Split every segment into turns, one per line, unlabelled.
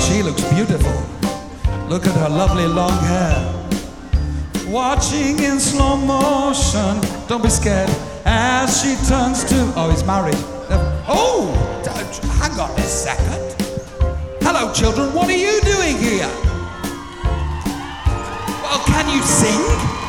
she looks beautiful. Look at her lovely long hair. Watching in slow motion, don't be scared, as she turns to... Oh, he's married. Oh, hang on a second. Hello, children, what are you doing here? Well, can you sing?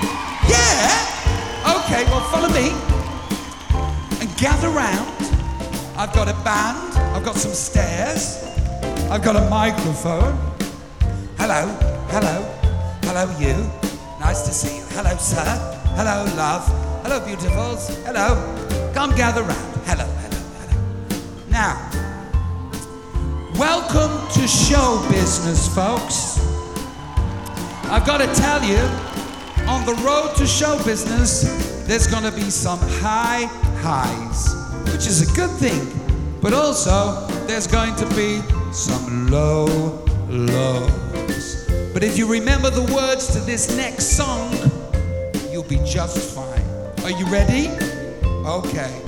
Yeah? Okay, well, follow me. And gather round. I've got a band, I've got some stairs, I've got a microphone. Hello, hello, hello you. Nice to see you. Hello, sir. Hello, love. Hello, beautifuls. Hello. Come gather round. Hello, hello, hello. Now, welcome to show business, folks. I've got to tell you, on the road to show business, there's going to be some high highs, which is a good thing. But also, there's going to be some low lows. But if you remember the words to this next song, you'll be just fine. Are you ready? Okay.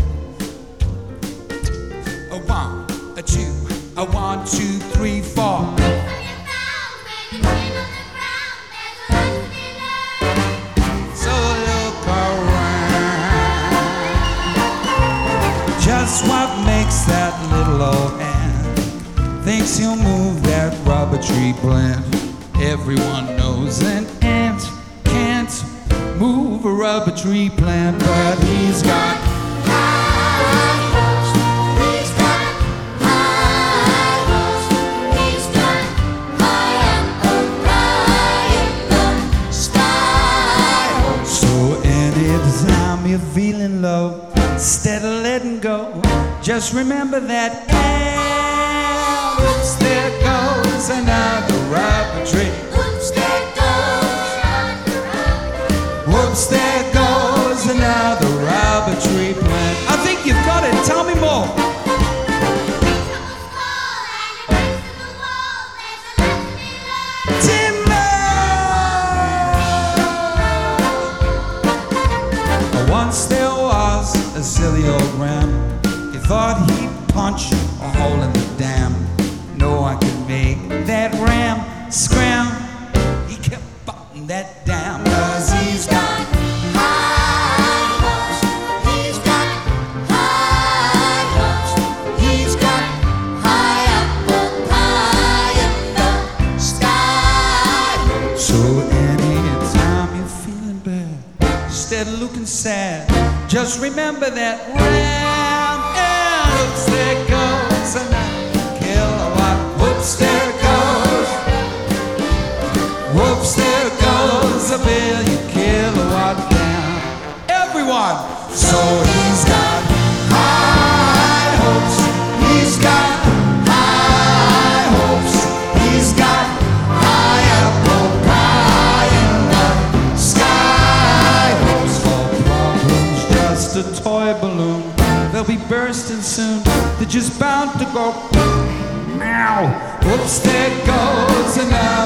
A 1, a 2, a 1, 2, 3, 4. So look around. Just what makes that little old ant thinks he'll move that rubber tree plant? Everyone knows an ant can't move a rubber tree plant, but he's got high hopes. He's got high hopes. He's got high up in the sky hopes. So anytime you're feeling low, instead of letting go, just remember that ant. Oops, there goes another rubber tree. Oops, there goes another rubber tree. Whoops, there goes another rubber tree plant. I think you've got it. Tell me more. Timber! Once there was a silly old ram. He thought he'd punch a hole in the dam. No one could make that ram scram. He kept butting that dam, 'cause he's got high hopes. He's got high hopes. He's got high up in the sky. So anytime you're feeling bad, instead of looking sad, just remember that ram. And oops, there goes another kilowatt. Whoops, there goes. Whoops, there goes a billion kilowatt down. Everyone. So he's got high hopes. He's got high hopes. He's got high apple pie in the sky hopes. All problems just a toy balloon. They'll be bursting soon. They're just bound to go. Meow. Whoops, there goes another